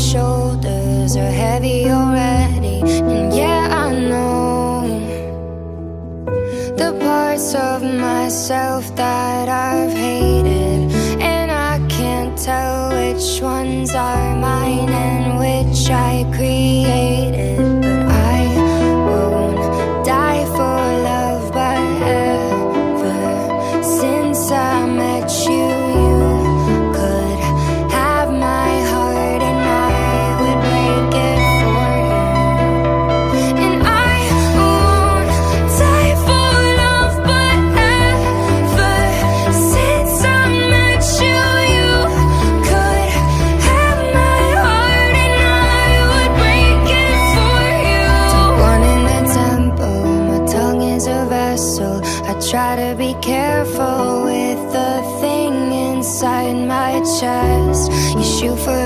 shoulders are heavy already. And yeah, I know the parts of myself that I've hated, and I can't tell which ones are mine and which I created. But I won't die for love, but ever since I met you, you could have my heart and I would break it for you. And I won't die for love, but ever since I met you, you could have my heart and I would break it for you. One in the temple, my tongue is a vessel. I try to be careful with the thing inside my chest. You shoot for